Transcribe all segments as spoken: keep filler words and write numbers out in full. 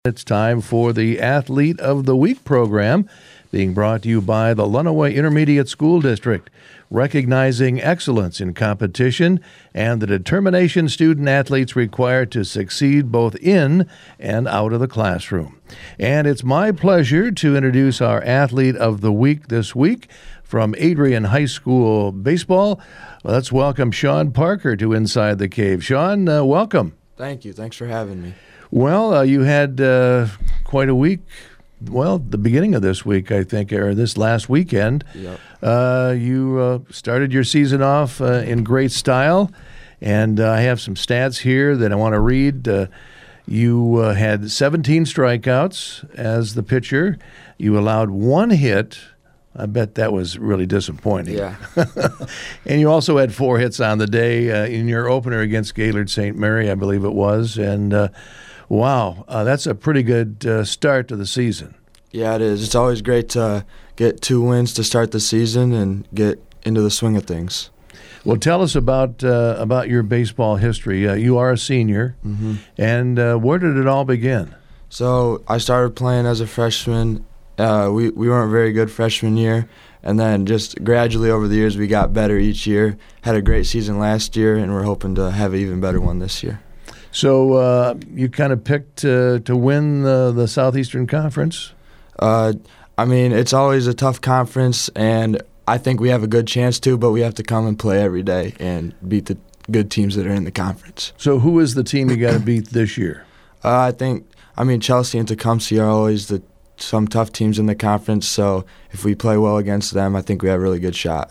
It's time for the Athlete of the Week program, being brought to you by the Lunaway Intermediate School District, recognizing excellence in competition and the determination student-athletes require to succeed both in and out of the classroom. And it's my pleasure to introduce our Athlete of the Week this week from Adrian High School Baseball. Let's welcome Sean Parker to Inside the Cave. Sean, uh, welcome. Thank you. Thanks for having me. Well, uh, you had uh, quite a week. Well, the beginning of this week, I think, or this last weekend. Yep. Uh, you uh, started your season off uh, in great style, and uh, I have some stats here that I want to read. Uh, you uh, had seventeen strikeouts as the pitcher. You allowed one hit. I bet that was really disappointing. Yeah. And you also had four hits on the day uh, in your opener against Gaylord Saint Mary, I believe it was, and uh, wow, uh, that's a pretty good uh, start to the season. Yeah, it is. It's always great to get two wins to start the season and get into the swing of things. Well, tell us about uh, about your baseball history. Uh, you are a senior, Mm-hmm. and uh, where did it all begin? So I started playing as a freshman. Uh, we, we weren't very good freshman year, and then just gradually over the years we got better each year. Had a great season last year, and we're hoping to have an even better one this year. So uh, you kind of picked uh, to win the, the Southeastern Conference? Uh, I mean, it's always a tough conference, and I think we have a good chance to, but we have to come and play every day and beat the good teams that are in the conference. So who is the team you got to beat this year? Uh, I think, I mean, Chelsea and Tecumseh are always the some tough teams in the conference, so if we play well against them, I think we have a really good shot.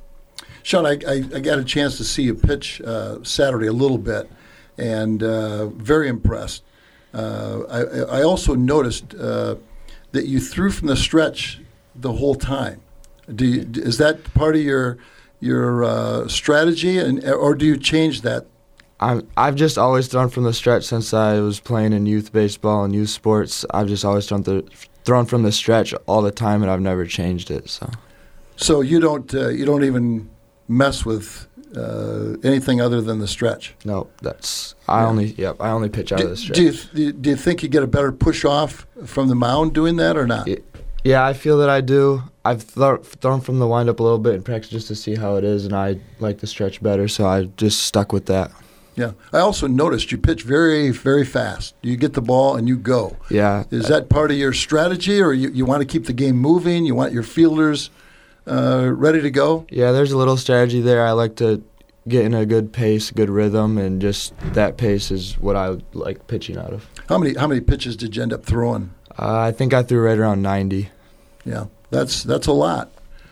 Sean, I, I, I got a chance to see you pitch uh, Saturday a little bit, and uh, very impressed. Uh, I, I also noticed uh, that you threw from the stretch the whole time. Do you, is that part of your your uh, strategy, and or do you change that? I'm, I've just always thrown from the stretch since I was playing in youth baseball and youth sports. I've just always thrown, the, thrown from the stretch all the time, and I've never changed it. So, so you don't uh, you don't even mess with uh, anything other than the stretch. No, that's I Yeah. only yep I only pitch out Do, of the stretch. do you do you think you get a better push off from the mound doing that or not? Yeah, yeah, I feel that I do. I've thro- thrown from the windup a little bit in practice just to see how it is, and I like the stretch better, so I just stuck with that. Yeah. I also noticed you pitch very, very fast. You get the ball and you go. Yeah. Is that part of your strategy, or you, you want to keep the game moving? You want your fielders uh, ready to go? Yeah, there's a little strategy there. I like to get in a good pace, good rhythm, and just that pace is what I like pitching out of. How many how many pitches did you end up throwing? Uh, I think I threw right around ninety. Yeah, that's that's a lot.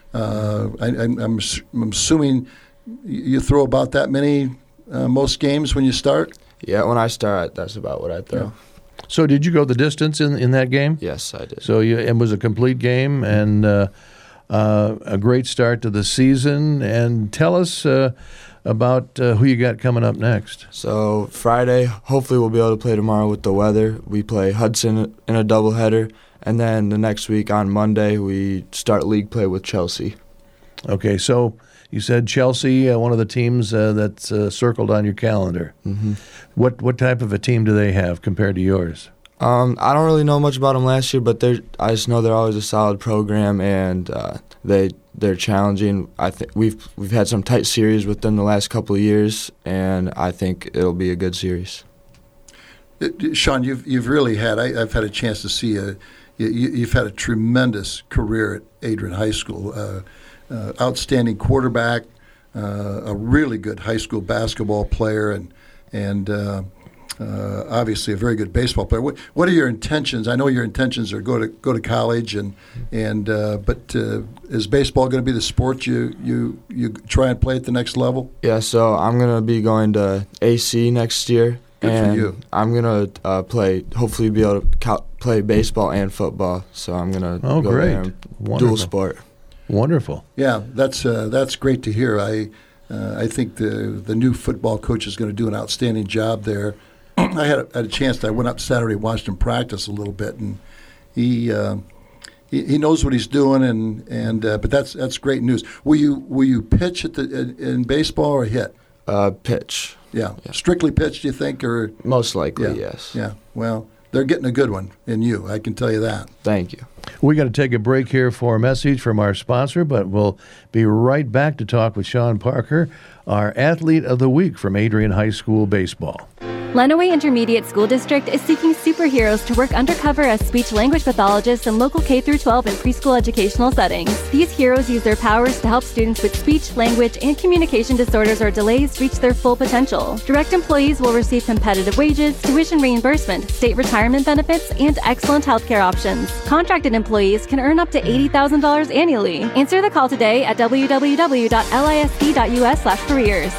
Uh, I, I'm, I'm I'm assuming you throw about that many uh, most games when you start. Yeah, when I start, that's about what I throw. Yeah. So did you go the distance in, in that game? Yes, I did. So you, it was a complete game and uh, uh, a great start to the season. And tell us uh, about uh, who you got coming up next. So Friday, hopefully we'll be able to play tomorrow with the weather. We play Hudson in a doubleheader, and then the next week on Monday we start league play with Chelsea. Okay, so you said Chelsea, uh, one of the teams uh, that's uh, circled on your calendar. Mm-hmm. What what type of a team do they have compared to yours? Um, I don't really know much about them last year, but they're I just know they're always a solid program, and uh, they they're challenging. I think we've we've had some tight series with them the last couple of years, and I think it'll be a good series. Uh, Sean, you've you've really had. I, I've had a chance to see a. You, you've had a tremendous career at Adrian High School. Uh, uh, outstanding quarterback, uh, a really good high school basketball player, and and. Uh, Uh, obviously, a very good baseball player. What, what are your intentions? I know your intentions are go to go to college, and and uh, but uh, is baseball going to be the sport you, you you try and play at the next level? Yeah, so I'm gonna be going to A C next year, Good for and you. I'm gonna uh, play. Hopefully, be able to co- play baseball and football. So I'm gonna Oh, go great. there and Wonderful. dual sport. Wonderful. Yeah, that's uh, that's great to hear. I uh, I think the the new football coach is going to do an outstanding job there. I had a, had a chance. I went up Saturday, watched him practice a little bit, and he uh, he, he knows what he's doing. And and uh, but that's that's great news. Will you will you pitch at the in, in baseball or hit? Uh, pitch. Yeah. Yeah. Strictly pitch, do you think, or Most likely, yeah. yes. Yeah. Well, they're getting a good one in you. I can tell you that. Thank you. We got to take a break here for a message from our sponsor, but we'll be right back to talk with Sean Parker, our Athlete of the Week from Adrian High School Baseball. Lenawee Intermediate School District is seeking superheroes to work undercover as speech-language pathologists in local K through twelve and preschool educational settings. These heroes use their powers to help students with speech, language, and communication disorders or delays reach their full potential. Direct employees will receive competitive wages, tuition reimbursement, state retirement benefits, and excellent healthcare options. Contracted employees can earn up to eighty thousand dollars annually. Answer the call today at w w w dot lisd dot u s slash careers.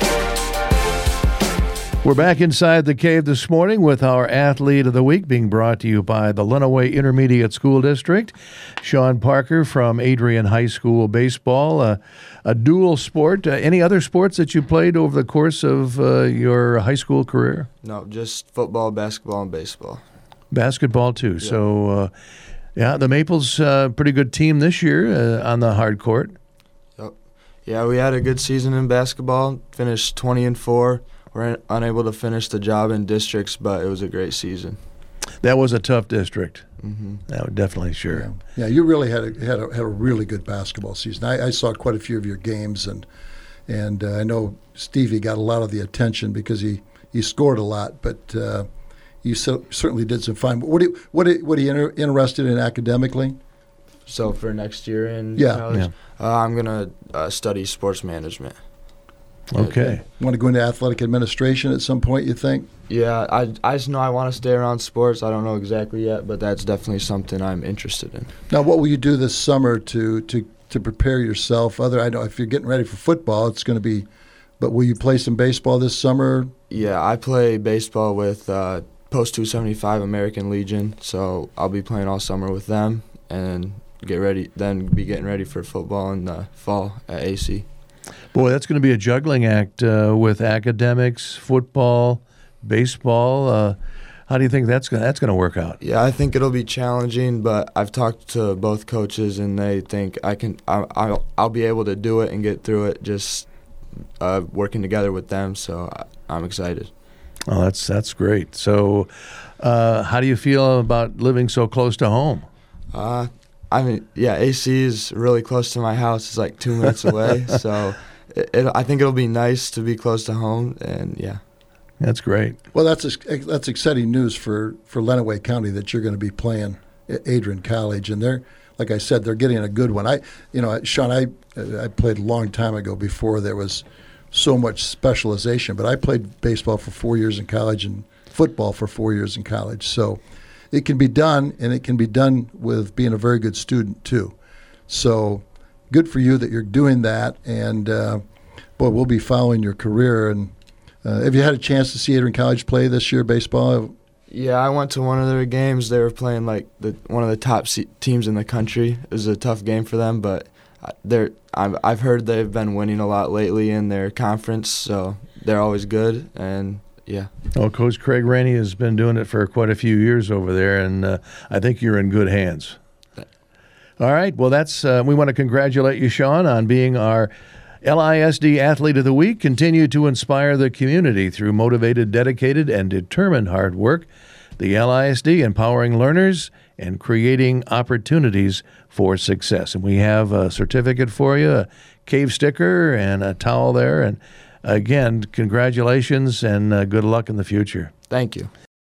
We're back inside the cave this morning with our Athlete of the Week being brought to you by the Lenawee Intermediate School District. Sean Parker from Adrian High School Baseball, uh, a dual sport. Uh, any other sports that you played over the course of uh, your high school career? No, just football, basketball, and baseball. Basketball, too. Yep. So, uh, yeah, the Maples, uh, pretty good team this year uh, on the hard court. Yep. Yeah, we had a good season in basketball, finished twenty and four. We're unable to finish the job in districts, but it was a great season. That was a tough district. Mm-hmm. That was definitely sure. Yeah. yeah, you really had a, had a had a really good basketball season. I, I saw quite a few of your games, and and uh, I know Stevie got a lot of the attention because he, he scored a lot, but uh, you so, certainly did some fine. What are you, what are, what are you inter- interested in academically? So for next year in yeah. college, yeah. Uh, I'm gonna uh, study sports management. Okay. You want to go into athletic administration at some point, you think? Yeah, I, I just know I want to stay around sports. I don't know exactly yet, but that's definitely something I'm interested in. Now, what will you do this summer to, to, to prepare yourself? Other, I know if you're getting ready for football, it's going to be, but will you play some baseball this summer? Yeah, I play baseball with uh, Post two seventy-five American Legion, so I'll be playing all summer with them and get ready. Then be getting ready for football in the fall at A C. Boy, that's going to be a juggling act uh, with academics, football, baseball. Uh, how do you think that's going that's going to work out? Yeah, I think it'll be challenging, but I've talked to both coaches, and they think I can. I, I'll I'll be able to do it and get through it. Just uh, working together with them, so I, I'm excited. Oh, that's that's great. So, uh, how do you feel about living so close to home? Uh, I mean, yeah, A C is really close to my house. It's like two minutes away, so it, it, I think it'll be nice to be close to home, and yeah. That's great. Well, that's that's exciting news for, for Lenawee County that you're going to be playing at Adrian College, and they're, like I said, they're getting a good one. I, you know, Sean, I I played a long time ago before there was so much specialization, but I played baseball for four years in college and football for four years in college, so it can be done, and it can be done with being a very good student too. So good for you that you're doing that, and uh, boy, we'll be following your career. And uh, have you had a chance to see Adrian College play this year, baseball? Yeah, I went to one of their games. They were playing like the one of the top se- teams in the country. It was a tough game for them, but they're I've, I've heard they've been winning a lot lately in their conference, so they're always good, and yeah. Well, Coach Craig Rainey has been doing it for quite a few years over there, and uh, I think you're in good hands. All right. Well, that's uh, we want to congratulate you, Sean, on being our L I S D Athlete of the Week. Continue to inspire the community through motivated, dedicated, and determined hard work. The L I S D empowering learners and creating opportunities for success. And we have a certificate for you, a cave sticker, and a towel there. And again, congratulations and uh, good luck in the future. Thank you.